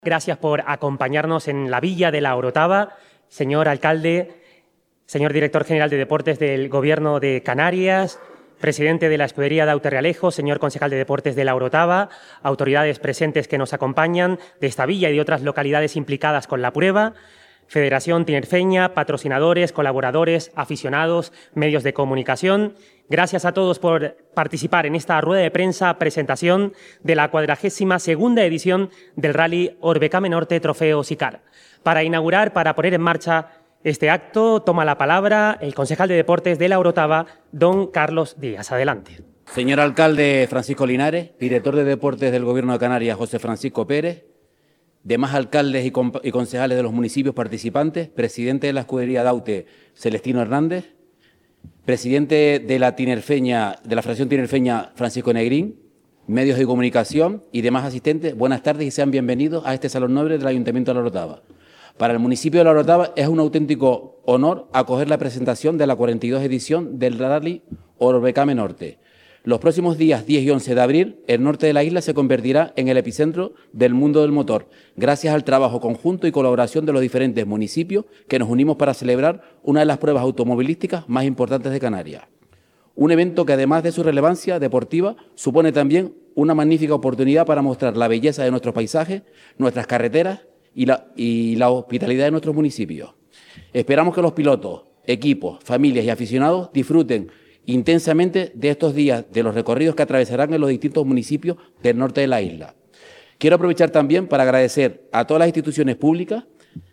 Gracias por acompañarnos en la Villa de la Orotava, señor alcalde, señor director general de Deportes del Gobierno de Canarias, presidente de la Escudería Daute Realejo, señor concejal de Deportes de la Orotava, autoridades presentes que nos acompañan de esta villa y de otras localidades implicadas con la prueba, Federación Tinerfeña, patrocinadores, colaboradores, aficionados, medios de comunicación. Gracias a todos por participar en esta rueda de prensa presentación de la 42ª edición del Rally Orbecame Norte Trofeo Sicar. Para inaugurar, para poner en marcha este acto, toma la palabra el concejal de Deportes de la Orotava, don Carlos Díaz. Adelante. Señor alcalde Francisco Linares, director de Deportes del Gobierno de Canarias José Francisco Pérez, demás alcaldes y concejales de los municipios participantes, presidente de la Escudería Daute Celestino Hernández, presidente de la Federación Tinerfeña Francisco Negrín, medios de comunicación y demás asistentes, buenas tardes y sean bienvenidos a este Salón Noble del Ayuntamiento de La Orotava. Para el municipio de La Orotava es un auténtico honor acoger la presentación de la 42 edición del Rally Orbecame Norte. Los próximos días 10 y 11 de abril, el norte de la isla se convertirá en el epicentro del mundo del motor, gracias al trabajo conjunto y colaboración de los diferentes municipios que nos unimos para celebrar una de las pruebas automovilísticas más importantes de Canarias. Un evento que, además de su relevancia deportiva, supone también una magnífica oportunidad para mostrar la belleza de nuestros paisajes, nuestras carreteras y la hospitalidad de nuestros municipios. Esperamos que los pilotos, equipos, familias y aficionados disfruten intensamente de estos días, de los recorridos que atravesarán en los distintos municipios del norte de la isla. Quiero aprovechar también para agradecer a todas las instituciones públicas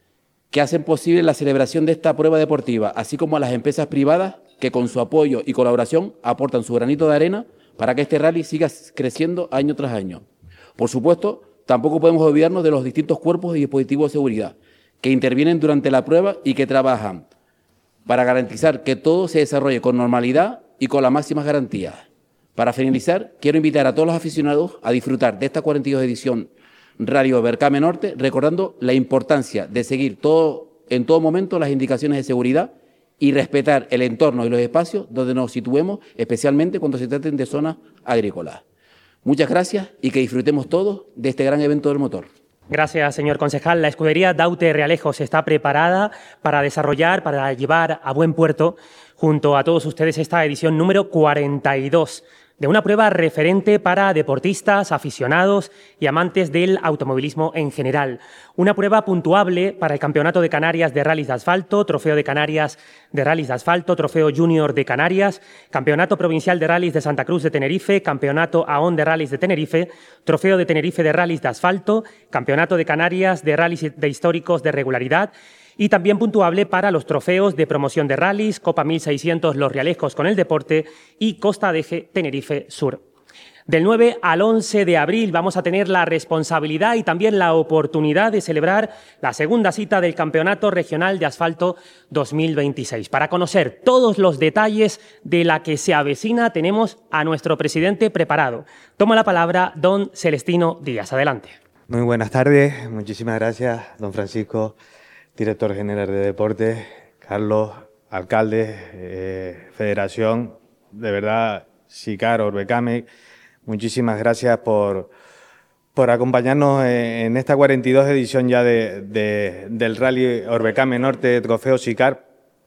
que hacen posible la celebración de esta prueba deportiva, así como a las empresas privadas que con su apoyo y colaboración aportan su granito de arena para que este rally siga creciendo año tras año. Por supuesto, tampoco podemos olvidarnos de los distintos cuerpos y dispositivos de seguridad que intervienen durante la prueba y que trabajan para garantizar que todo se desarrolle con normalidad y con las máximas garantías. Para finalizar, quiero invitar a todos los aficionados a disfrutar de esta 42 edición Rally Orbecame Norte, recordando la importancia de seguir en todo momento las indicaciones de seguridad y respetar el entorno y los espacios donde nos situemos, especialmente cuando se traten de zonas agrícolas. Muchas gracias y que disfrutemos todos de este gran evento del motor. Gracias, señor concejal. La Escudería Daute Realejo está preparada para desarrollar, para llevar a buen puerto, junto a todos ustedes, esta edición número 42 de una prueba referente para deportistas, aficionados y amantes del automovilismo en general. Una prueba puntuable para el Campeonato de Canarias de Rallys de Asfalto, Trofeo de Canarias de Rallys de Asfalto, Trofeo Junior de Canarias, Campeonato Provincial de Rallys de Santa Cruz de Tenerife, Campeonato AON de Rallys de Tenerife, Trofeo de Tenerife de Rallys de Asfalto, Campeonato de Canarias de Rallys de Históricos de Regularidad, y también puntuable para los trofeos de promoción de rallies, Copa 1600 Los Realejos con el Deporte y Costa de Eje Tenerife Sur. Del 9 al 11 de abril vamos a tener la responsabilidad y también la oportunidad de celebrar la segunda cita del Campeonato Regional de Asfalto 2026. Para conocer todos los detalles de la que se avecina, tenemos a nuestro presidente preparado. Toma la palabra don Celestino Díaz. Adelante. Muy buenas tardes. Muchísimas gracias, don Francisco, director general de Deportes, Carlos, alcalde, Federación, de verdad, Sicar, Orbecame, muchísimas gracias por acompañarnos en esta 42 edición ya del Rally Orbecame Norte Trofeo Sicar,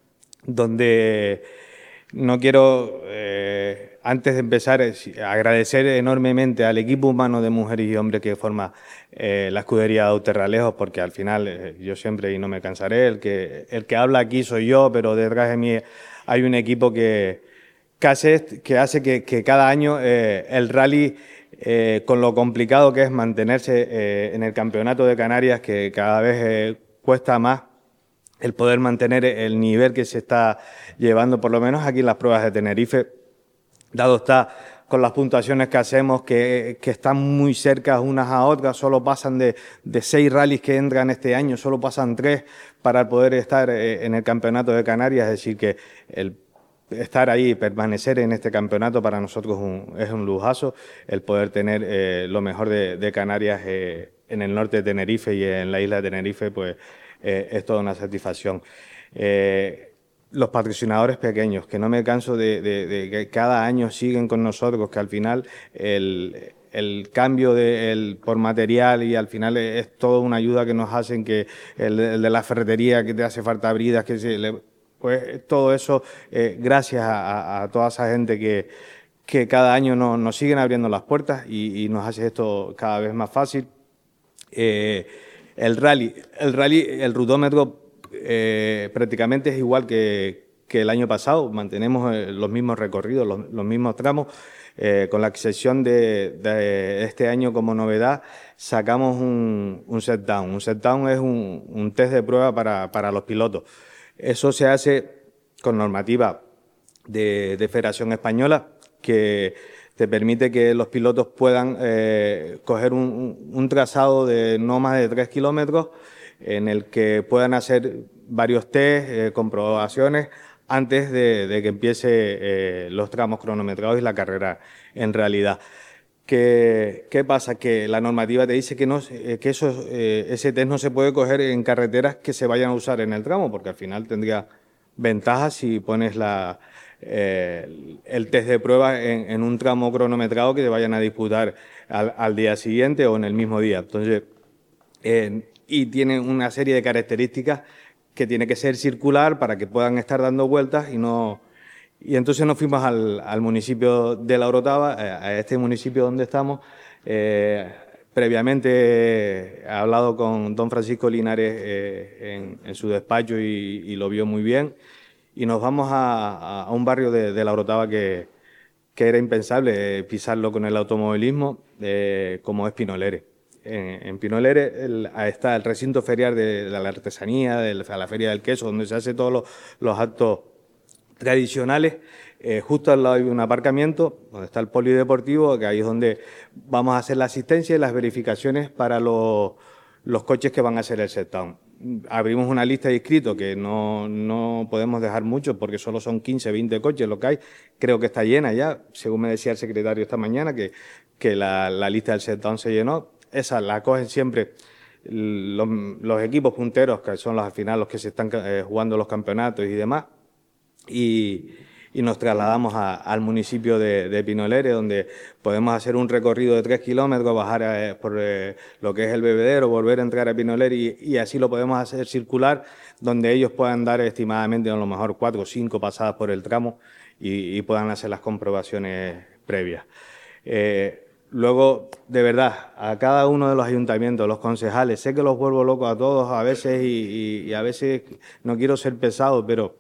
donde no quiero, antes de empezar, agradecer enormemente al equipo humano de mujeres y hombres que forma la Escudería Daute Realejo, porque al final, yo siempre, y no me cansaré, el que habla aquí soy yo, pero detrás de mí hay un equipo que hace que cada año el rally, con lo complicado que es mantenerse en el Campeonato de Canarias, que cada vez cuesta más el poder mantener el nivel que se está llevando, por lo menos aquí en las pruebas de Tenerife, dado está con las puntuaciones que hacemos, que están muy cerca unas a otras, solo pasan de 6 rallies que entran este año, solo pasan 3 para poder estar en el Campeonato de Canarias, es decir, que el estar ahí, permanecer en este campeonato para nosotros es un lujazo, el poder tener lo mejor de Canarias en el norte de Tenerife y en la isla de Tenerife, pues es toda una satisfacción. los patrocinadores pequeños, que no me canso de que cada año siguen con nosotros, que al final el cambio por material y al final es toda una ayuda que nos hacen, que el de la ferretería que te hace falta bridas, pues todo eso, gracias a toda esa gente que cada año nos siguen abriendo las puertas y nos hace esto cada vez más fácil. El rally, el rudómetro prácticamente es igual que el año pasado, mantenemos los mismos recorridos, los mismos tramos, con la excepción de este año como novedad, sacamos un set down. Un set down es un test de prueba para los pilotos. Eso se hace con normativa de Federación Española, que te permite que los pilotos puedan coger un trazado de no más de 3 kilómetros en el que puedan hacer varios test, comprobaciones, antes de que empiece los tramos cronometrados y la carrera en realidad. ¿Qué pasa? Que la normativa te dice que ese test no se puede coger en carreteras que se vayan a usar en el tramo, porque al final tendría ventajas si pones el test de prueba en un tramo cronometrado que te vayan a disputar al día siguiente o en el mismo día. Entonces, y tiene una serie de características que tiene que ser circular para que puedan estar dando vueltas y entonces nos fuimos al municipio de La Orotava, a este municipio donde estamos. Previamente he hablado con don Francisco Linares en su despacho y lo vio muy bien. Y nos vamos a un barrio de La Orotava que era impensable pisarlo con el automovilismo, como es Pinolere. En Pinolere está el recinto ferial de la artesanía, de la Feria del Queso, donde se hacen todos los actos tradicionales. Justo al lado hay un aparcamiento donde está el polideportivo, que ahí es donde vamos a hacer la asistencia y las verificaciones para los coches que van a hacer el set-down. Abrimos una lista de inscritos que no podemos dejar mucho porque solo son 15, 20 coches lo que hay. Creo que está llena ya, según me decía el secretario esta mañana, que la lista del set-down se llenó. Esa la cogen siempre los equipos punteros, que son al final los que se están jugando los campeonatos y demás. Y nos trasladamos al municipio de Pinolere, donde podemos hacer un recorrido de 3 kilómetros, bajar por lo que es el bebedero, volver a entrar a Pinolere y así lo podemos hacer circular, donde ellos puedan dar estimadamente a lo mejor 4 o 5 pasadas por el tramo y puedan hacer las comprobaciones previas. Luego, de verdad, a cada uno de los ayuntamientos, los concejales, sé que los vuelvo locos a todos a veces y a veces no quiero ser pesado, pero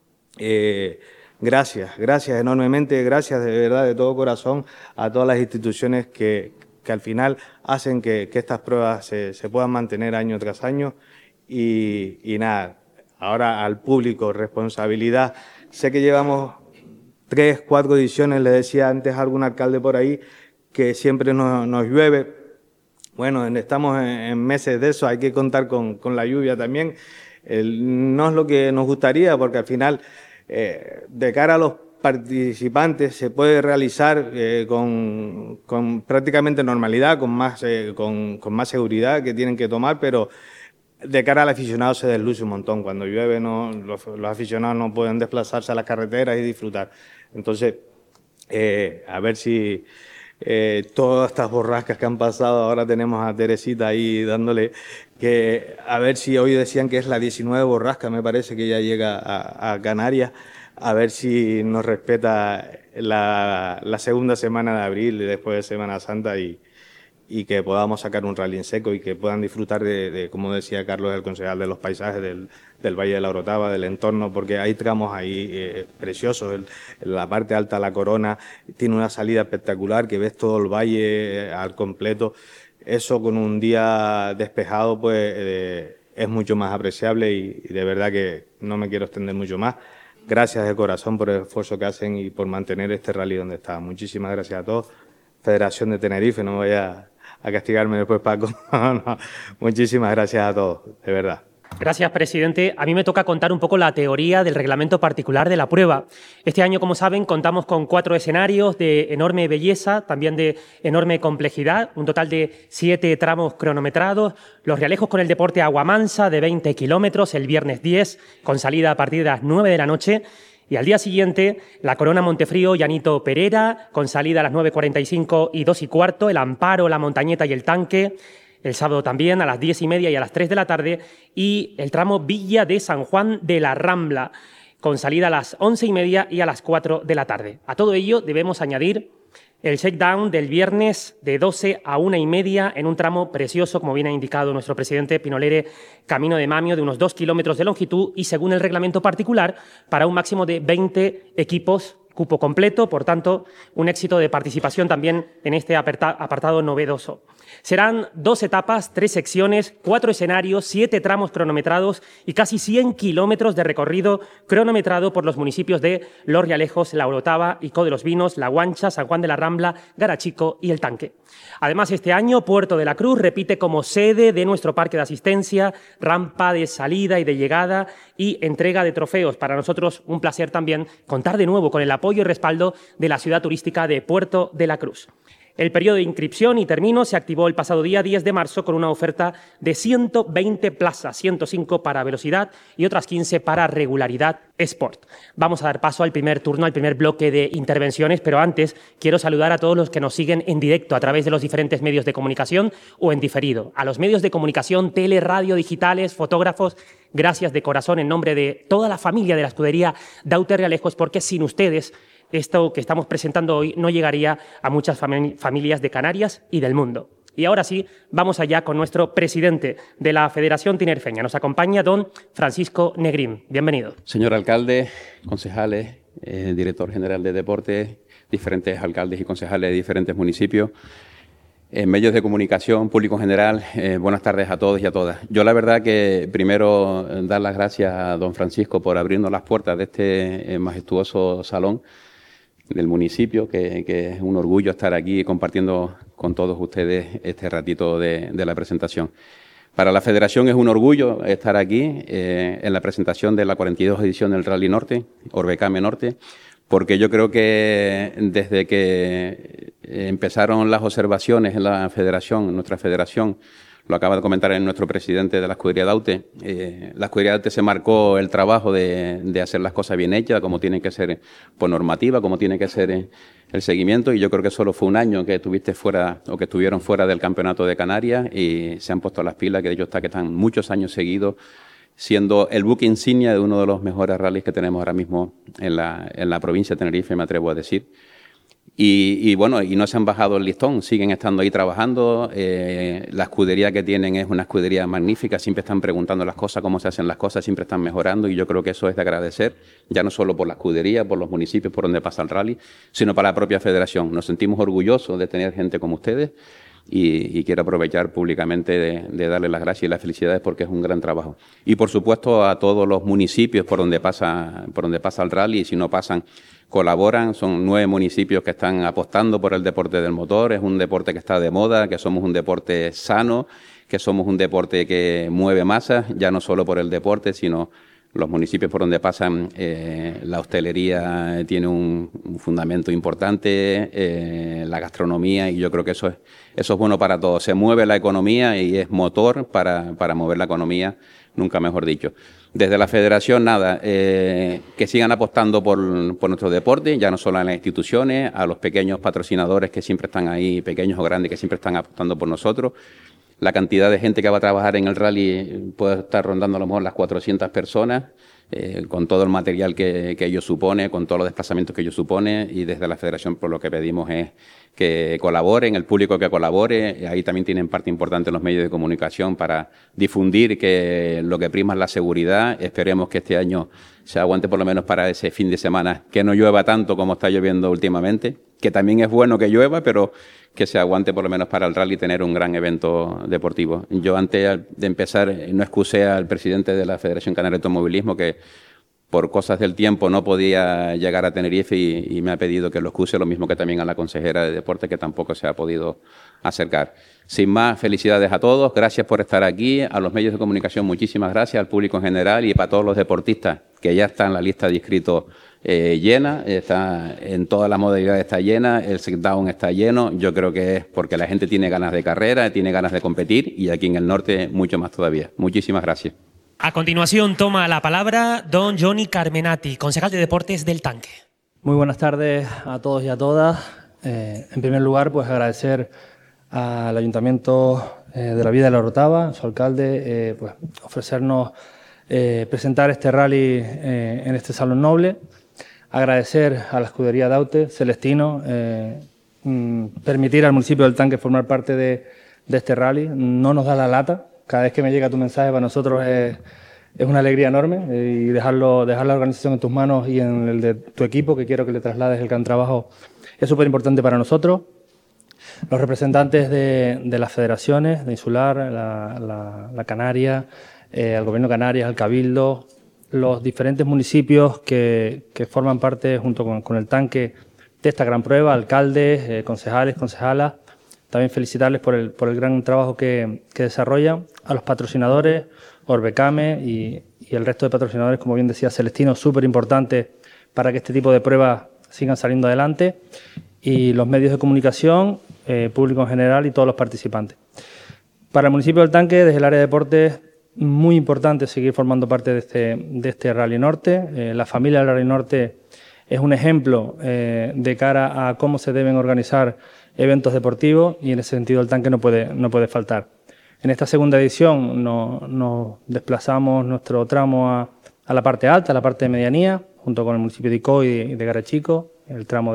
gracias enormemente, gracias de verdad, de todo corazón a todas las instituciones que al final hacen que estas pruebas se puedan mantener año tras año y nada, ahora al público, responsabilidad. Sé que llevamos 3, 4 ediciones, le decía antes a algún alcalde por ahí, que siempre nos llueve. Bueno, estamos en meses de eso, hay que contar con la lluvia también. No es lo que nos gustaría, porque al final, de cara a los participantes, se puede realizar con prácticamente normalidad, con más seguridad que tienen que tomar, pero de cara al aficionado se desluce un montón. Cuando llueve, los aficionados no pueden desplazarse a las carreteras y disfrutar. Entonces, a ver si todas estas borrascas que han pasado, ahora tenemos a Teresita ahí dándole, que a ver si hoy decían que es la 19 borrasca, me parece que ya llega a Canarias, a ver si nos respeta la segunda semana de abril, después de Semana Santa, y que podamos sacar un rally en seco y que puedan disfrutar de como decía Carlos, el concejal, de los paisajes del Valle de la Orotava, del entorno, porque hay tramos ahí preciosos. La parte alta, la Corona, tiene una salida espectacular, que ves todo el valle al completo. Eso con un día despejado, pues es mucho más apreciable y de verdad que no me quiero extender mucho más. Gracias de corazón por el esfuerzo que hacen y por mantener este rally donde está. Muchísimas gracias a todos. Federación de Tenerife, no voy a castigarme después, Paco. No. Muchísimas gracias a todos, de verdad. Gracias, presidente. A mí me toca contar un poco la teoría del reglamento particular de la prueba. Este año, como saben, contamos con 4 escenarios de enorme belleza, también de enorme complejidad, un total de 7 tramos cronometrados, los Realejos con el deporte agua mansa de 20 kilómetros el viernes 10, con salida a partir de las 9 de la noche, y al día siguiente, la Corona Montefrío Llanito Perera, con salida a las 9:45 y 2:15, el Amparo, la Montañeta y el Tanque. El sábado también a las 10:30 y a las 3 de la tarde, y el tramo Villa de San Juan de la Rambla, con salida a las 11:30 y a las 4 de la tarde. A todo ello debemos añadir el shakedown del viernes de 12 a 1:30 en un tramo precioso, como bien ha indicado nuestro presidente Pinolere, Camino de Mamio, de unos 2 kilómetros de longitud y, según el reglamento particular, para un máximo de 20 equipos, cupo completo, por tanto, un éxito de participación también en este apartado novedoso. Serán 2 etapas, 3 secciones, 4 escenarios, 7 tramos cronometrados y casi 100 kilómetros de recorrido cronometrado por los municipios de Los Realejos, La Orotava, Icó de los Vinos, La Guancha, San Juan de la Rambla, Garachico y El Tanque. Además, este año, Puerto de la Cruz repite como sede de nuestro parque de asistencia, rampa de salida y de llegada y entrega de trofeos. Para nosotros, un placer también contar de nuevo con el apoyo y respaldo de la ciudad turística de Puerto de la Cruz. El periodo de inscripción y termino se activó el pasado día 10 de marzo con una oferta de 120 plazas, 105 para velocidad y otras 15 para regularidad Sport. Vamos a dar paso al primer turno, al primer bloque de intervenciones, pero antes quiero saludar a todos los que nos siguen en directo a través de los diferentes medios de comunicación o en diferido. A los medios de comunicación, tele, radio, digitales, fotógrafos, gracias de corazón en nombre de toda la familia de la escudería Daute Realejos, porque sin ustedes esto que estamos presentando hoy no llegaría a muchas familias de Canarias y del mundo. Y ahora sí, vamos allá con nuestro presidente de la Federación Tinerfeña. Nos acompaña don Francisco Negrín. Bienvenido. Señor alcalde, concejales, director general de deportes, diferentes alcaldes y concejales de diferentes municipios, medios de comunicación, público en general, buenas tardes a todos y a todas. Yo la verdad que primero dar las gracias a don Francisco por abrirnos las puertas de este majestuoso salón del municipio, que es un orgullo estar aquí compartiendo con todos ustedes este ratito de la presentación. Para la Federación es un orgullo estar aquí en la presentación de la 42 edición del Rally Norte, Orbecame Norte, porque yo creo que desde que empezaron las observaciones en la Federación, en nuestra Federación, lo acaba de comentar nuestro presidente de la escudería Daute, la escudería Daute se marcó el trabajo de hacer las cosas bien hechas, como tienen que ser por normativa, como tiene que ser el seguimiento, y yo creo que solo fue un año que estuviste fuera o que estuvieron fuera del Campeonato de Canarias y se han puesto las pilas, que de hecho que están muchos años seguidos siendo el buque insignia de uno de los mejores rallies que tenemos ahora mismo en la provincia de Tenerife, me atrevo a decir. Y bueno, y no se han bajado el listón, siguen estando ahí trabajando. La escudería que tienen es una escudería magnífica, siempre están preguntando las cosas, cómo se hacen las cosas, siempre están mejorando, y yo creo que eso es de agradecer, ya no solo por la escudería, por los municipios por donde pasa el rally, sino para la propia federación. Nos sentimos orgullosos de tener gente como ustedes y quiero aprovechar públicamente de darles las gracias y las felicidades porque es un gran trabajo. Y por supuesto a todos los municipios por donde pasa el rally, y si no pasan, colaboran. Son 9 municipios que están apostando por el deporte del motor. Es un deporte que está de moda, que somos un deporte sano, que somos un deporte que mueve masas, ya no solo por el deporte, sino los municipios por donde pasan. La hostelería tiene un fundamento importante, la gastronomía, y yo creo que eso es bueno para todos. Se mueve la economía y es motor para mover la economía, nunca mejor dicho. Desde la Federación, nada, que sigan apostando por nuestro deporte, ya no solo en las instituciones, a los pequeños patrocinadores que siempre están ahí, pequeños o grandes, que siempre están apostando por nosotros. La cantidad de gente que va a trabajar en el rally puede estar rondando a lo mejor las 400 personas, con todo el material que ello supone, con todos los desplazamientos que ello supone, y desde la Federación por lo que pedimos es que colaboren, el público que colabore. Ahí también tienen parte importante los medios de comunicación para difundir que lo que prima es la seguridad. Esperemos que este año se aguante por lo menos para ese fin de semana, que no llueva tanto como está lloviendo últimamente, que también es bueno que llueva, pero que se aguante por lo menos para el rally tener un gran evento deportivo. Yo antes de empezar no excusé al presidente de la Federación Canaria de Automovilismo, que por cosas del tiempo no podía llegar a Tenerife y me ha pedido que lo excuse, lo mismo que también a la consejera de Deporte, que tampoco se ha podido acercar. Sin más, felicidades a todos, gracias por estar aquí, a los medios de comunicación muchísimas gracias, al público en general y para todos los deportistas que ya están en la lista de inscritos llena, está en todas las modalidades está llena, el sit-down está lleno, yo creo que es porque la gente tiene ganas de carrera, tiene ganas de competir y aquí en el norte mucho más todavía. Muchísimas gracias. A continuación toma la palabra don Johnny Carmenati, concejal de Deportes del Tanque. Muy buenas tardes a todos y a todas. En primer lugar, pues agradecer al Ayuntamiento de la Villa de la Orotava, a su alcalde, pues ofrecernos presentar este rally en este Salón Noble. Agradecer a la escudería Daute, Celestino, permitir al municipio del Tanque formar parte de este rally. No nos da la lata. Cada vez que me llega tu mensaje para nosotros es una alegría enorme y dejar la organización en tus manos y en el de tu equipo, que quiero que le traslades el gran trabajo, es súper importante para nosotros. Los representantes de las federaciones, de Insular, la Canaria, el Gobierno de Canarias, el Cabildo, los diferentes municipios que forman parte junto con el Tanque de esta gran prueba, alcaldes, concejales, concejalas. También felicitarles por el gran trabajo que desarrollan, a los patrocinadores, Orbecame y el resto de patrocinadores, como bien decía Celestino, súper importante para que este tipo de pruebas sigan saliendo adelante, y los medios de comunicación, público en general y todos los participantes. Para el municipio del Tanque, desde el área de deportes, muy importante seguir formando parte de este Rally Norte. La familia del Rally Norte es un ejemplo de cara a cómo se deben organizar eventos deportivos y en ese sentido el Tanque no puede faltar. En esta segunda edición nos desplazamos nuestro tramo a la parte alta, a la parte de medianía, junto con el municipio de Icó y de Garachico, el tramo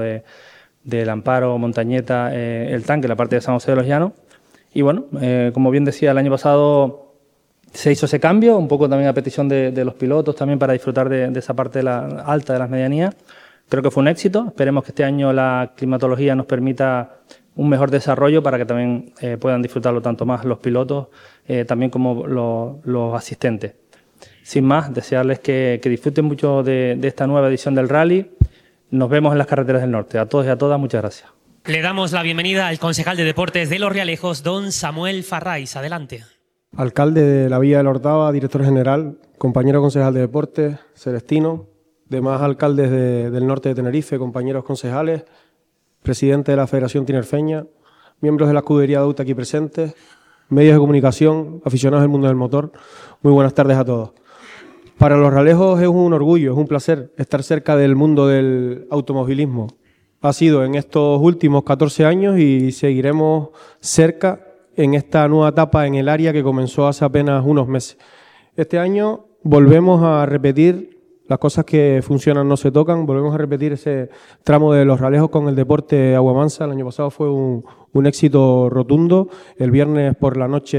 del Amparo, Montañeta, el Tanque, la parte de San José de los Llanos. Y bueno, como bien decía, el año pasado se hizo ese cambio, un poco también a petición de los pilotos, también para disfrutar de esa parte alta de las medianías. Creo que fue un éxito. Esperemos que este año la climatología nos permita un mejor desarrollo para que también puedan disfrutarlo tanto más los pilotos también como los asistentes. Sin más, desearles que disfruten mucho de esta nueva edición del rally. Nos vemos en las carreteras del norte. A todos y a todas, muchas gracias. Le damos la bienvenida al concejal de Deportes de Los Realejos, don Samuel Farrais. Adelante. Alcalde de la Villa de la Orotava, director general, compañero concejal de Deportes, Celestino, demás alcaldes del norte de Tenerife, compañeros concejales, presidente de la Federación Tinerfeña, miembros de la escudería Daute aquí presentes, medios de comunicación, aficionados del mundo del motor, muy buenas tardes a todos. Para Los Realejos es un orgullo, es un placer estar cerca del mundo del automovilismo. Ha sido en estos últimos 14 años y seguiremos cerca en esta nueva etapa en el área que comenzó hace apenas unos meses. Este año volvemos a repetir las cosas que funcionan no se tocan, volvemos a repetir ese tramo de Los Realejos con el deporte Aguamansa. El año pasado fue un éxito rotundo. El viernes por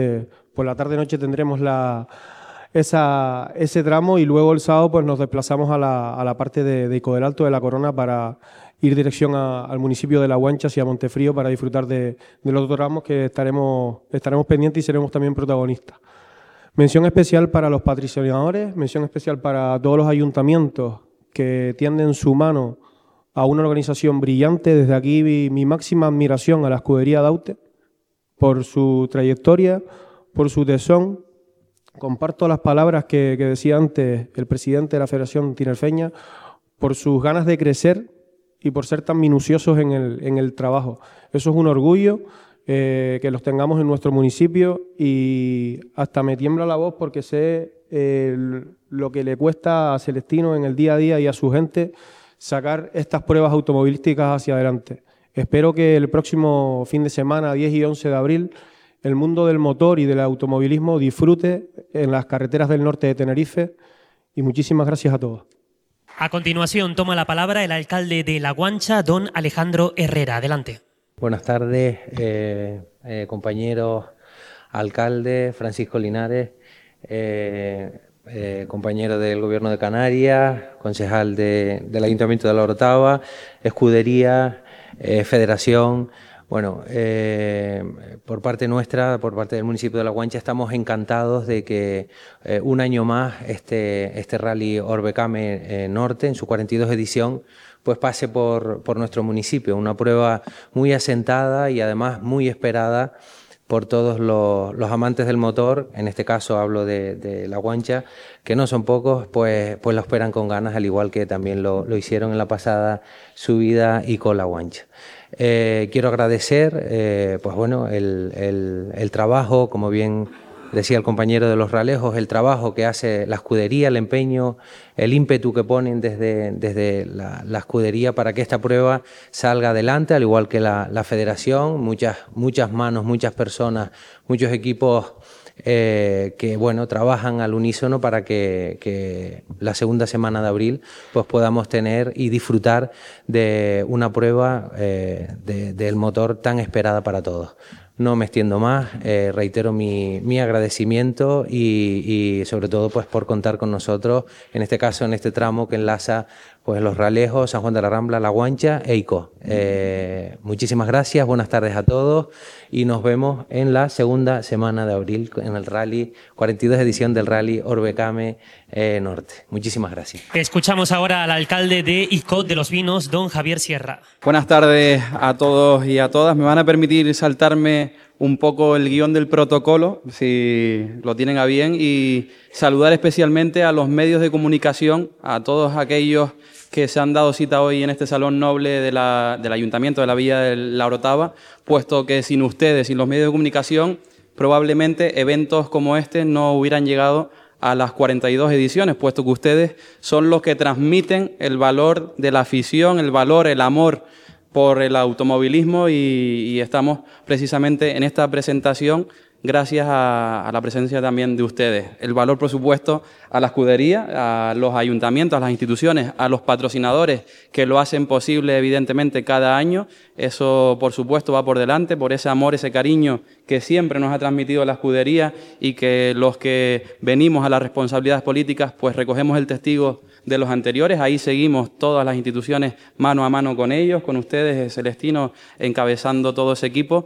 la tarde-noche tendremos ese tramo y luego el sábado pues nos desplazamos a la parte de Ico del Alto de la Corona para ir dirección al municipio de La Guancha y a Montefrío para disfrutar de los otros tramos que estaremos pendientes y seremos también protagonistas. Mención especial para los patrocinadores, mención especial para todos los ayuntamientos que tienden su mano a una organización brillante. Desde aquí mi máxima admiración a la escudería Daute por su trayectoria, por su tesón. Comparto las palabras que decía antes el presidente de la Federación Tinerfeña, por sus ganas de crecer y por ser tan minuciosos en el trabajo. Eso es un orgullo. Que los tengamos en nuestro municipio y hasta me tiembla la voz porque sé lo que le cuesta a Celestino en el día a día y a su gente sacar estas pruebas automovilísticas hacia adelante. Espero que el próximo fin de semana, 10 y 11 de abril, el mundo del motor y del automovilismo disfrute en las carreteras del norte de Tenerife y muchísimas gracias a todos. A continuación toma la palabra el alcalde de La Guancha, don Alejandro Herrera. Adelante. Buenas tardes, compañeros alcaldes, Francisco Linares, compañero del Gobierno de Canarias, concejal del Ayuntamiento de La Orotava, escudería, federación. Bueno, por parte nuestra, por parte del municipio de La Guancha, estamos encantados de que un año más este Rally Orbecame Norte, en su 42 edición, pues pase por nuestro municipio. Una prueba muy asentada y además muy esperada por todos los amantes del motor. En este caso hablo de La Guancha, que no son pocos, pues lo esperan con ganas, al igual que también lo hicieron en la pasada subida y con La Guancha. Quiero agradecer pues bueno, el trabajo, como bien decía el compañero de los Ralejos, el trabajo que hace la escudería, el empeño, el ímpetu que ponen desde la escudería para que esta prueba salga adelante, al igual que la federación, muchas manos, muchas personas, muchos equipos que bueno, trabajan al unísono para que la segunda semana de abril pues podamos tener y disfrutar de una prueba del motor tan esperada para todos. No me extiendo más, reitero mi agradecimiento y sobre todo pues por contar con nosotros, en este caso en este tramo que enlaza pues Los Ralejos, San Juan de la Rambla, La Guancha e Icó. Muchísimas gracias, buenas tardes a todos y nos vemos en la segunda semana de abril en el Rally, 42 edición del Rally Orbecame Norte. Muchísimas gracias. Escuchamos ahora al alcalde de Icó de los Vinos, don Javier Sierra. Buenas tardes a todos y a todas. Me van a permitir saltarme un poco el guión del protocolo, si lo tienen a bien, y saludar especialmente a los medios de comunicación, a todos aquellos que se han dado cita hoy en este salón noble del Ayuntamiento de la Villa de La Orotava, puesto que sin ustedes, sin los medios de comunicación, probablemente eventos como este no hubieran llegado a las 42 ediciones, puesto que ustedes son los que transmiten el valor de la afición, el valor, el amor por el automovilismo y estamos precisamente en esta presentación gracias a la presencia también de ustedes. El valor, por supuesto, a la escudería, a los ayuntamientos, a las instituciones, a los patrocinadores que lo hacen posible, evidentemente, cada año. Eso, por supuesto, va por delante, por ese amor, ese cariño que siempre nos ha transmitido la escudería y que los que venimos a las responsabilidades políticas, pues recogemos el testigo de los anteriores. Ahí seguimos todas las instituciones mano a mano con ellos, con ustedes, Celestino, encabezando todo ese equipo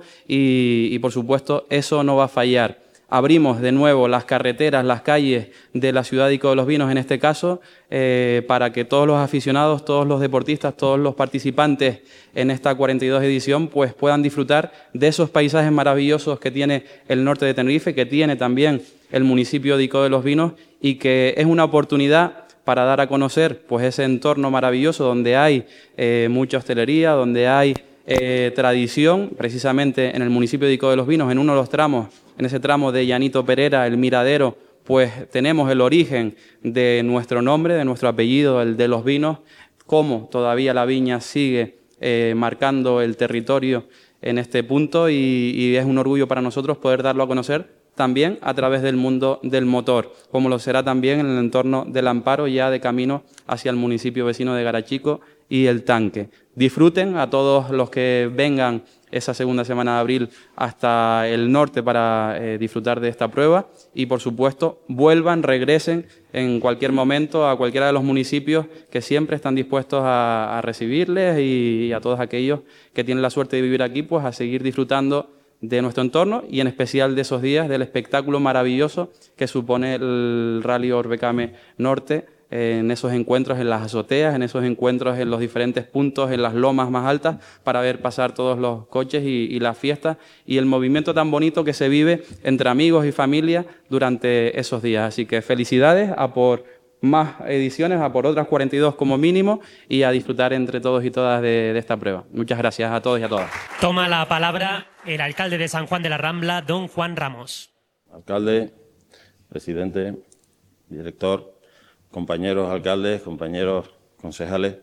y por supuesto, eso no va a fallar. Abrimos de nuevo las carreteras, las calles de la ciudad de Icó de los Vinos, en este caso, para que todos los aficionados, todos los deportistas, todos los participantes en esta 42 edición, pues puedan disfrutar de esos paisajes maravillosos que tiene el norte de Tenerife, que tiene también el municipio de Icó de los Vinos y que es una oportunidad para dar a conocer pues ese entorno maravilloso donde hay mucha hostelería, donde hay tradición, precisamente en el municipio de Icó de los Vinos, en uno de los tramos, en ese tramo de Llanito Perera, el Miradero, pues tenemos el origen de nuestro nombre, de nuestro apellido, el de los vinos, cómo todavía la viña sigue marcando el territorio en este punto y es un orgullo para nosotros poder darlo a conocer también a través del mundo del motor, como lo será también en el entorno del Amparo, ya de camino hacia el municipio vecino de Garachico y El Tanque. Disfruten a todos los que vengan esa segunda semana de abril hasta el norte para disfrutar de esta prueba y, por supuesto, vuelvan, regresen en cualquier momento a cualquiera de los municipios que siempre están dispuestos a recibirles y a todos aquellos que tienen la suerte de vivir aquí, pues a seguir disfrutando de nuestro entorno y en especial de esos días del espectáculo maravilloso que supone el Rally Orbecame Norte, en esos encuentros en las azoteas, en esos encuentros en los diferentes puntos, en las lomas más altas, para ver pasar todos los coches y las fiestas y el movimiento tan bonito que se vive entre amigos y familia durante esos días. Así que felicidades a por más ediciones, a por otras 42 como mínimo y a disfrutar entre todos y todas de esta prueba. Muchas gracias a todos y a todas. Toma la palabra el alcalde de San Juan de la Rambla, don Juan Ramos. Alcalde, presidente, director, compañeros alcaldes, compañeros concejales.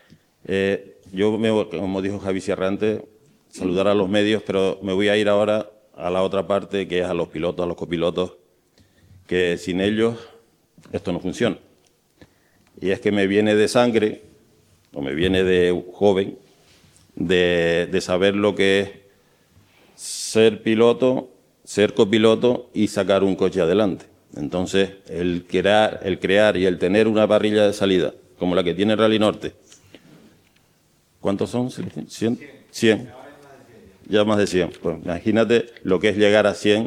Como dijo Javi Sierra antes, saludar a los medios, pero me voy a ir ahora a la otra parte, que es a los pilotos, a los copilotos, que sin ellos esto no funciona. Y es que me viene de sangre, o me viene de joven, de saber lo que es ser piloto, ser copiloto y sacar un coche adelante. Entonces, el crear y el tener una parrilla de salida, como la que tiene Rally Norte. ¿Cuántos son? 100. ya más de 100. Pues imagínate lo que es llegar a 100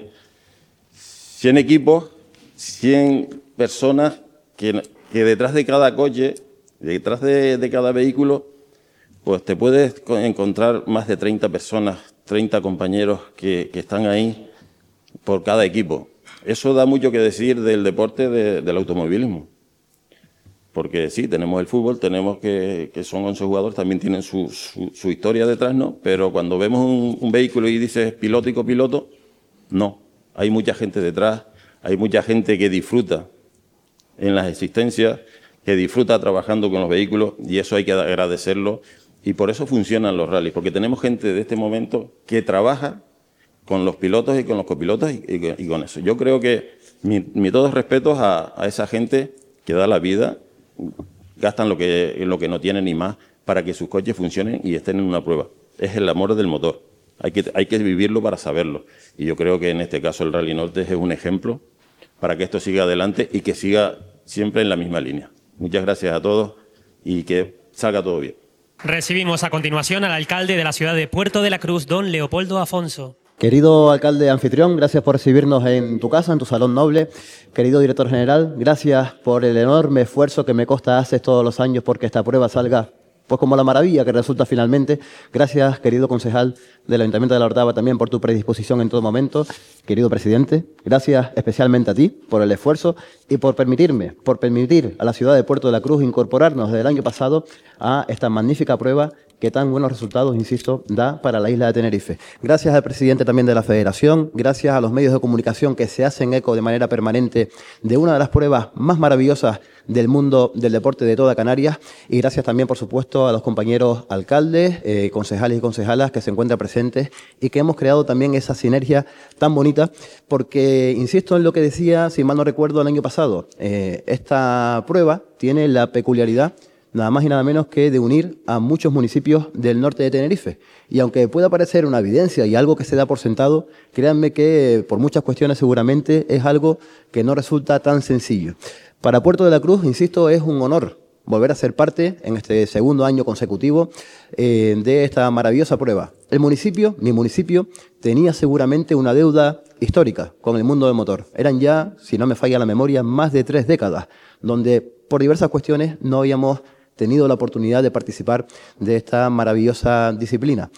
equipos, 100 personas que detrás de cada coche, detrás de cada vehículo, pues te puedes encontrar más de 30 personas, 30 compañeros que están ahí por cada equipo. Eso da mucho que decir del deporte del automovilismo. Porque sí, tenemos el fútbol, tenemos que son 11 jugadores, también tienen su historia detrás, ¿no? Pero cuando vemos un vehículo y dices piloto y copiloto, no. Hay mucha gente detrás, hay mucha gente que disfruta en las existencias, que disfruta trabajando con los vehículos, y eso hay que agradecerlo. Y por eso funcionan los rallies, porque tenemos gente de este momento que trabaja con los pilotos y con los copilotos y con eso. Yo creo que mi todos respetos a esa gente que da la vida, gastan lo que no tienen ni más para que sus coches funcionen y estén en una prueba. Es el amor del motor. Hay que vivirlo para saberlo. Y yo creo que en este caso el Rally Norte es un ejemplo para que esto siga adelante y que siga siempre en la misma línea. Muchas gracias a todos y que salga todo bien. Recibimos a continuación al alcalde de la ciudad de Puerto de la Cruz, don Leopoldo Afonso. Querido alcalde anfitrión, gracias por recibirnos en tu casa, en tu salón noble. Querido director general, gracias por el enorme esfuerzo que me consta haces todos los años porque esta prueba salga pues como la maravilla que resulta finalmente. Gracias, querido concejal del Ayuntamiento de La Orotava, también por tu predisposición en todo momento. Querido presidente, gracias especialmente a ti por el esfuerzo y por permitir a la ciudad de Puerto de la Cruz incorporarnos desde el año pasado a esta magnífica prueba que tan buenos resultados, insisto, da para la isla de Tenerife. Gracias al presidente también de la Federación, gracias a los medios de comunicación que se hacen eco de manera permanente de una de las pruebas más maravillosas del mundo del deporte de toda Canarias, y gracias también, por supuesto, a los compañeros alcaldes, concejales y concejalas que se encuentran presentes y que hemos creado también esa sinergia tan bonita, porque, insisto en lo que decía, si mal no recuerdo, el año pasado, esta prueba tiene la peculiaridad nada más y nada menos que de unir a muchos municipios del norte de Tenerife. Y aunque pueda parecer una evidencia y algo que se da por sentado, créanme que por muchas cuestiones seguramente es algo que no resulta tan sencillo. Para Puerto de la Cruz, insisto, es un honor volver a ser parte en este segundo año consecutivo de esta maravillosa prueba. El municipio, mi municipio, tenía seguramente una deuda histórica con el mundo del motor. Eran ya, si no me falla la memoria, más de 3 décadas, donde por diversas cuestiones no habíamos tenido la oportunidad de participar de esta maravillosa disciplina.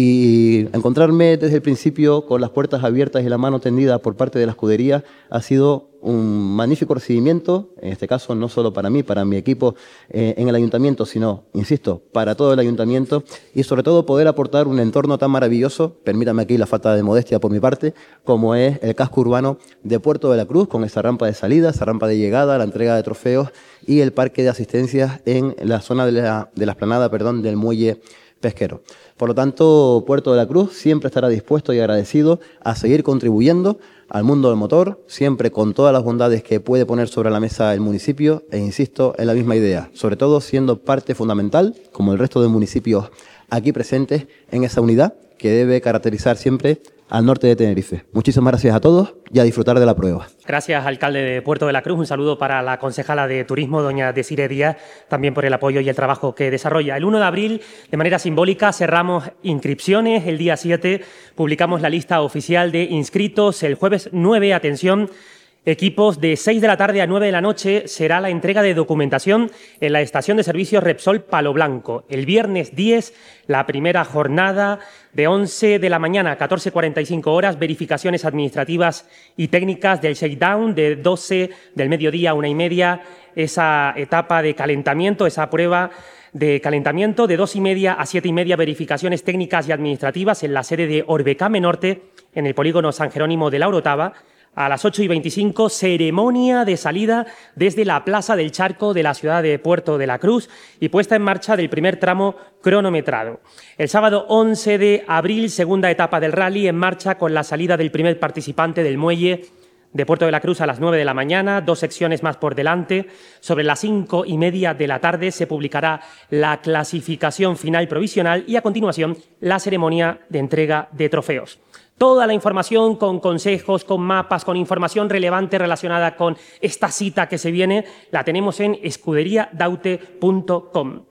Y encontrarme desde el principio con las puertas abiertas y la mano tendida por parte de la escudería ha sido un magnífico recibimiento, en este caso no solo para mí, para mi equipo en el ayuntamiento, sino, insisto, para todo el ayuntamiento, y sobre todo poder aportar un entorno tan maravilloso, permítame aquí la falta de modestia por mi parte, como es el casco urbano de Puerto de la Cruz, con esa rampa de salida, esa rampa de llegada, la entrega de trofeos y el parque de asistencias en la zona de la explanada, del muelle pesquero. Por lo tanto, Puerto de la Cruz siempre estará dispuesto y agradecido a seguir contribuyendo al mundo del motor, siempre con todas las bondades que puede poner sobre la mesa el municipio, e insisto en la misma idea, sobre todo siendo parte fundamental, como el resto de municipios aquí presentes, en esa unidad que debe caracterizar siempre al norte de Tenerife. Muchísimas gracias a todos y a disfrutar de la prueba. Gracias, alcalde de Puerto de la Cruz. Un saludo para la concejala de Turismo, doña Desiree Díaz, también por el apoyo y el trabajo que desarrolla. El 1 de abril, de manera simbólica, cerramos inscripciones. El día 7 publicamos la lista oficial de inscritos. El jueves 9, atención, equipos, de 6 de la tarde a 9 de la noche será la entrega de documentación en la estación de servicios Repsol Palo Blanco. El viernes 10, la primera jornada de 11 de la mañana a 14:45 horas, verificaciones administrativas y técnicas del shakedown, de 12 del mediodía a 1:30, esa etapa de calentamiento, esa prueba de calentamiento, de 2:30 a 7:30, verificaciones técnicas y administrativas en la sede de Orbecame Norte, en el polígono San Jerónimo de La Orotava. A las 8:25, ceremonia de salida desde la Plaza del Charco de la ciudad de Puerto de la Cruz y puesta en marcha del primer tramo cronometrado. El sábado 11 de abril, segunda etapa del rally en marcha con la salida del primer participante del muelle de Puerto de la Cruz a las 9 de la mañana, 2 secciones más por delante. Sobre las 5:30 de la tarde se publicará la clasificación final provisional y a continuación la ceremonia de entrega de trofeos. Toda la información con consejos, con mapas, con información relevante relacionada con esta cita que se viene, la tenemos en escuderiadaute.com.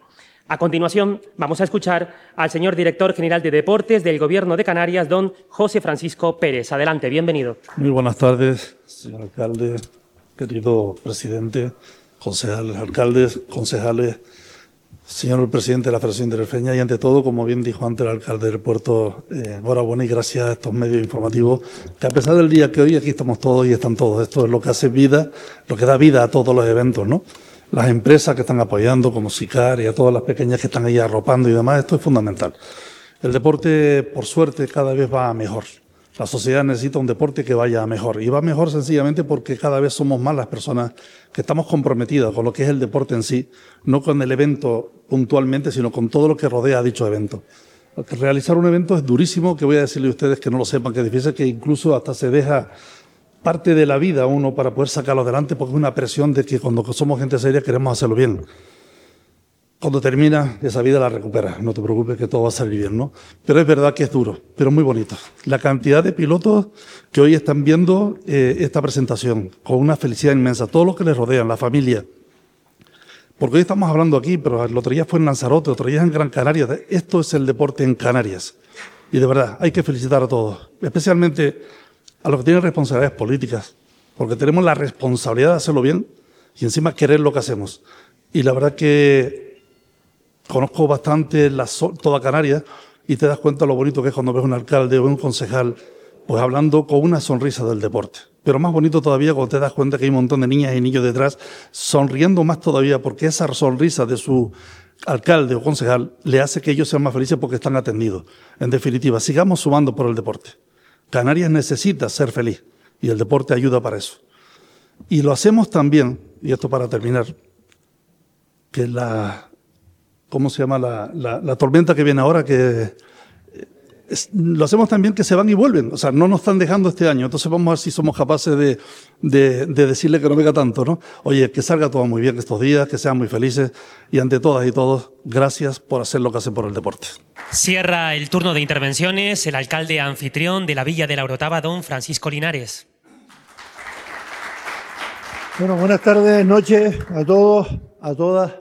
A continuación, vamos a escuchar al señor director general de Deportes del Gobierno de Canarias, don José Francisco Pérez. Adelante, bienvenido. Muy buenas tardes, señor alcalde, querido presidente, concejales, alcaldes, concejales, señor presidente de la Federación Tinerfeña y, ante todo, como bien dijo antes el alcalde del puerto, enhorabuena y gracias a estos medios informativos, que a pesar del día que hoy aquí estamos todos y están todos. Esto es lo que hace vida, lo que da vida a todos los eventos, ¿no? Las empresas que están apoyando, como SICAR, y a todas las pequeñas que están ahí arropando y demás, esto es fundamental. El deporte, por suerte, cada vez va a mejor. La sociedad necesita un deporte que vaya a mejor. Y va mejor sencillamente porque cada vez somos más las personas que estamos comprometidas con lo que es el deporte en sí, no con el evento puntualmente, sino con todo lo que rodea a dicho evento. Realizar un evento es durísimo, que voy a decirle a ustedes que no lo sepan, que es difícil, que incluso hasta se deja parte de la vida uno para poder sacarlo adelante, porque es una presión de que cuando somos gente seria queremos hacerlo bien. Cuando termina, esa vida la recuperas. No te preocupes que todo va a salir bien, ¿no? Pero es verdad que es duro, pero muy bonito. La cantidad de pilotos que hoy están viendo esta presentación, con una felicidad inmensa, todos los que les rodean, la familia. Porque hoy estamos hablando aquí, pero el otro día fue en Lanzarote, otro día en Gran Canaria. Esto es el deporte en Canarias. Y de verdad, hay que felicitar a todos, especialmente a los que tienen responsabilidades políticas, porque tenemos la responsabilidad de hacerlo bien y encima querer lo que hacemos. Y la verdad que conozco bastante toda Canarias y te das cuenta lo bonito que es cuando ves un alcalde o un concejal pues hablando con una sonrisa del deporte. Pero más bonito todavía cuando te das cuenta que hay un montón de niñas y niños detrás sonriendo más todavía, porque esa sonrisa de su alcalde o concejal le hace que ellos sean más felices porque están atendidos. En definitiva, sigamos sumando por el deporte. Canarias necesita ser feliz y el deporte ayuda para eso. Y lo hacemos también, y esto para terminar, que ¿cómo se llama? La tormenta que viene ahora, lo hacemos también que se van y vuelven. O sea, no nos están dejando este año. Entonces vamos a ver si somos capaces de decirle que no venga tanto, ¿no? Oye, que salga todo muy bien estos días, que sean muy felices. Y ante todas y todos, gracias por hacer lo que hacen por el deporte. Cierra el turno de intervenciones el alcalde anfitrión de la Villa de la Orotava, don Francisco Linares. Bueno, buenas tardes, noches a todos, a todas.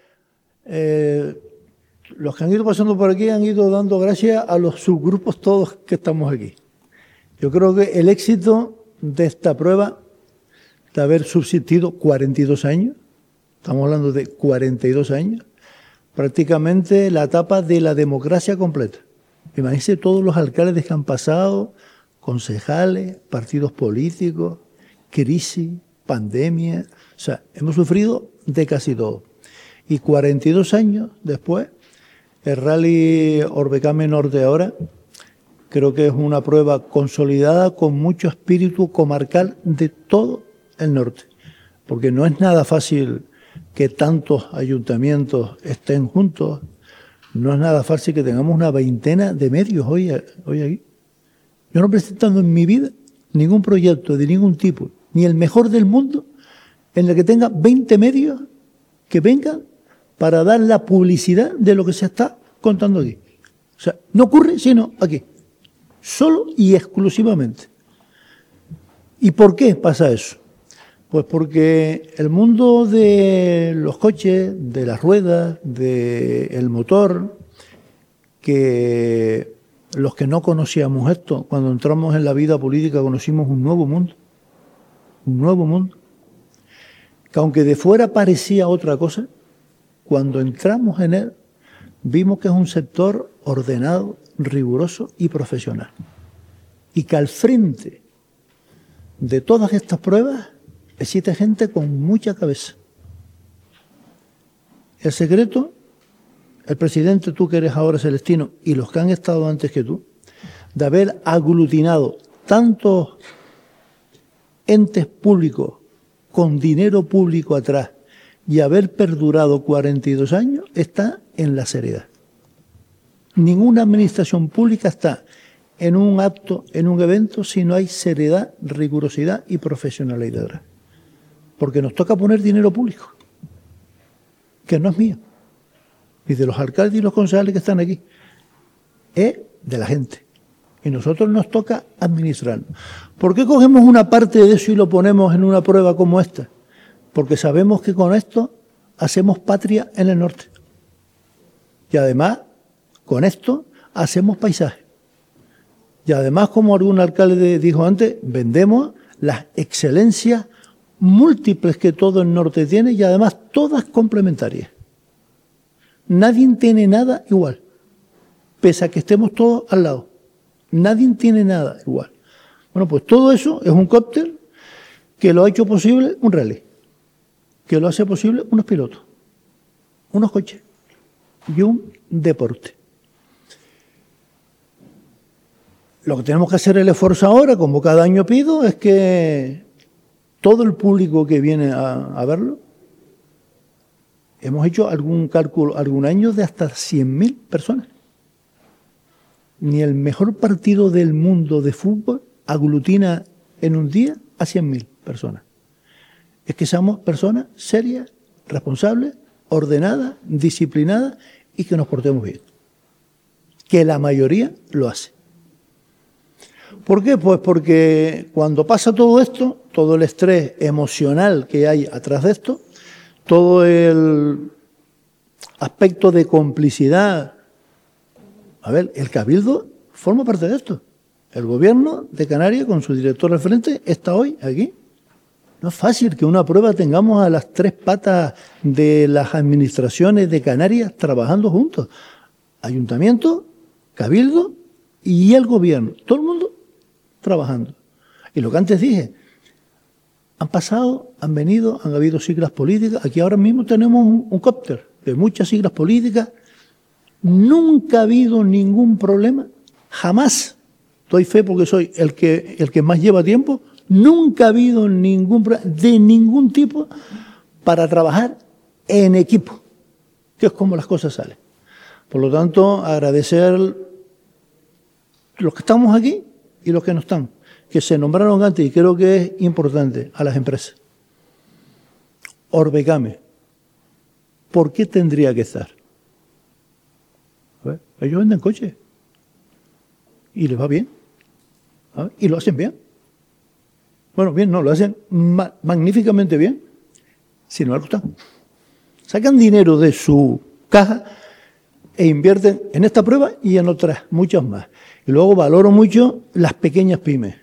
Los que han ido pasando por aquí han ido dando gracias a los subgrupos todos que estamos aquí. Yo creo que el éxito de esta prueba, de haber subsistido 42 años, estamos hablando de 42 años, prácticamente la etapa de la democracia completa. Imagínense todos los alcaldes que han pasado, concejales, partidos políticos, crisis, pandemia, o sea, hemos sufrido de casi todo. Y 42 años después, el Rally Orbecame Norte ahora, creo que es una prueba consolidada con mucho espíritu comarcal de todo el norte. Porque no es nada fácil que tantos ayuntamientos estén juntos, no es nada fácil que tengamos una veintena de medios hoy aquí. Yo no he presentado en mi vida ningún proyecto de ningún tipo, ni el mejor del mundo, en el que tenga 20 medios que vengan para dar la publicidad de lo que se está contando aquí. O sea, no ocurre sino aquí, solo y exclusivamente. ¿Y por qué pasa eso? Pues porque el mundo de los coches, de las ruedas, del motor, que los que no conocíamos esto, cuando entramos en la vida política conocimos un nuevo mundo, que aunque de fuera parecía otra cosa, cuando entramos en él, vimos que es un sector ordenado, riguroso y profesional. Y que al frente de todas estas pruebas existe gente con mucha cabeza. El secreto, el presidente, tú que eres ahora Celestino, y los que han estado antes que tú, de haber aglutinado tantos entes públicos con dinero público atrás y haber perdurado 42 años, está en la seriedad. Ninguna administración pública está en un acto, en un evento, si no hay seriedad, rigurosidad y profesionalidad. Porque nos toca poner dinero público, que no es mío, ni de los alcaldes y los concejales que están aquí, es de la gente. Y nosotros nos toca administrarlo. ¿Por qué cogemos una parte de eso y lo ponemos en una prueba como esta? Porque sabemos que con esto hacemos patria en el norte. Y además, con esto, hacemos paisaje. Y además, como algún alcalde dijo antes, vendemos las excelencias múltiples que todo el norte tiene y además todas complementarias. Nadie tiene nada igual, pese a que estemos todos al lado. Nadie tiene nada igual. Bueno, pues todo eso es un cóctel que lo ha hecho posible un rally, que lo hace posible unos pilotos, unos coches y un deporte. Lo que tenemos que hacer el esfuerzo ahora, como cada año pido, es que todo el público que viene a verlo, hemos hecho algún cálculo, algún año de hasta 100.000 personas. Ni el mejor partido del mundo de fútbol aglutina en un día a 100.000 personas. Es que somos personas serias, responsables, ordenadas, disciplinadas y que nos portemos bien. Que la mayoría lo hace. ¿Por qué? Pues porque cuando pasa todo esto, todo el estrés emocional que hay atrás de esto, todo el aspecto de complicidad, a ver, el Cabildo forma parte de esto. El gobierno de Canarias, con su director al frente, está hoy aquí. No es fácil que una prueba tengamos a las tres patas de las administraciones de Canarias trabajando juntos. Ayuntamiento, Cabildo y el gobierno. Todo el mundo trabajando. Y lo que antes dije, han pasado, han venido, han habido siglas políticas. Aquí ahora mismo tenemos un cóctel de muchas siglas políticas. Nunca ha habido ningún problema, jamás, doy fe porque soy el que más lleva tiempo, nunca ha habido ningún problema de ningún tipo para trabajar en equipo, que es como las cosas salen. Por lo tanto, agradecer los que estamos aquí y los que no están, que se nombraron antes y creo que es importante, a las empresas. Orbecame, ¿por qué tendría que estar? Ellos venden coches y les va bien y lo hacen bien. Bueno, bien, no, lo hacen magníficamente bien. Sin embargo, sacan dinero de su caja e invierten en esta prueba y en otras, muchas más. Y luego valoro mucho las pequeñas pymes,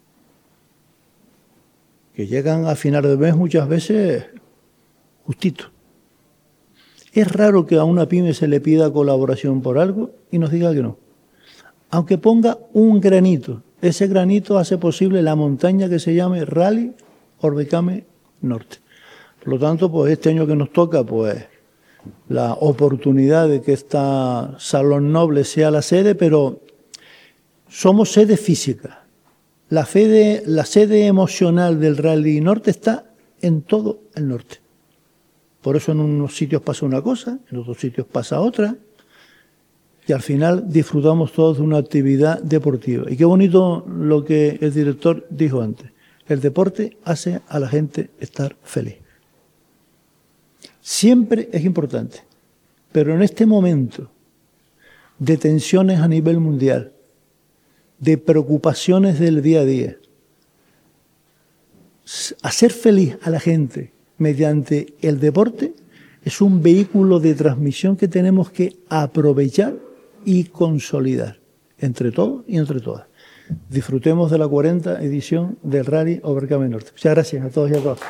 que llegan a final de mes muchas veces justito. Es raro que a una pyme se le pida colaboración por algo y nos diga que no. Aunque ponga un granito, ese granito hace posible la montaña que se llame Rally Orbecame Norte. Por lo tanto, pues este año que nos toca, pues la oportunidad de que esta Salón Noble sea la sede, pero somos sede física. La sede emocional del Rally Norte está en todo el norte. Por eso en unos sitios pasa una cosa, en otros sitios pasa otra, y al final disfrutamos todos de una actividad deportiva. Y qué bonito lo que el director dijo antes. El deporte hace a la gente estar feliz. Siempre es importante, pero en este momento de tensiones a nivel mundial, de preocupaciones del día a día, hacer feliz a la gente mediante el deporte es un vehículo de transmisión que tenemos que aprovechar y consolidar entre todos y entre todas. Disfrutemos de la 40ª edición del Rally Orbecame Norte. Muchas gracias a todos y a todas.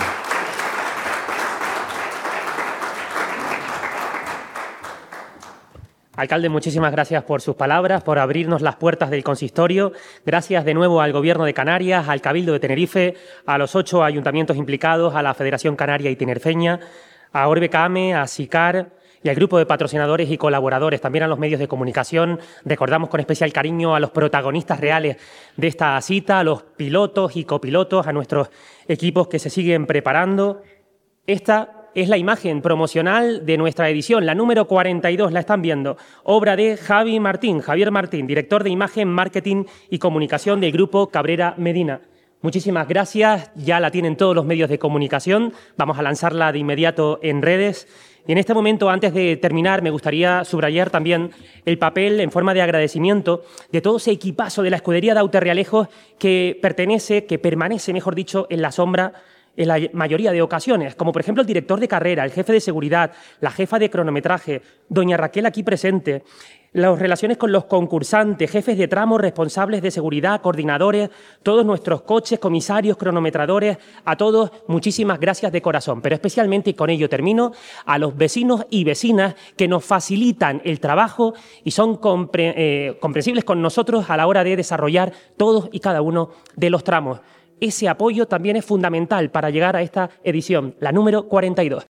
Alcalde, muchísimas gracias por sus palabras, por abrirnos las puertas del consistorio. Gracias de nuevo al Gobierno de Canarias, al Cabildo de Tenerife, a los 8 ayuntamientos implicados, a la Federación Canaria y Tinerfeña, a Orbecame, a SICAR y al grupo de patrocinadores y colaboradores, también a los medios de comunicación. Recordamos con especial cariño a los protagonistas reales de esta cita, a los pilotos y copilotos, a nuestros equipos que se siguen preparando. Esta es la imagen promocional de nuestra edición, la número 42, la están viendo, obra de Javier Martín, director de imagen, marketing y comunicación del Grupo Cabrera Medina. Muchísimas gracias, ya la tienen todos los medios de comunicación, vamos a lanzarla de inmediato en redes. Y en este momento, antes de terminar, me gustaría subrayar también el papel en forma de agradecimiento de todo ese equipazo de la escudería Daute Realejos que permanece, mejor dicho, en la sombra en la mayoría de ocasiones, como por ejemplo el director de carrera, el jefe de seguridad, la jefa de cronometraje, doña Raquel aquí presente, las relaciones con los concursantes, jefes de tramo, responsables de seguridad, coordinadores, todos nuestros coches, comisarios, cronometradores, a todos muchísimas gracias de corazón, pero especialmente, y con ello termino, a los vecinos y vecinas que nos facilitan el trabajo y son comprensibles con nosotros a la hora de desarrollar todos y cada uno de los tramos. Ese apoyo también es fundamental para llegar a esta edición, la número 42.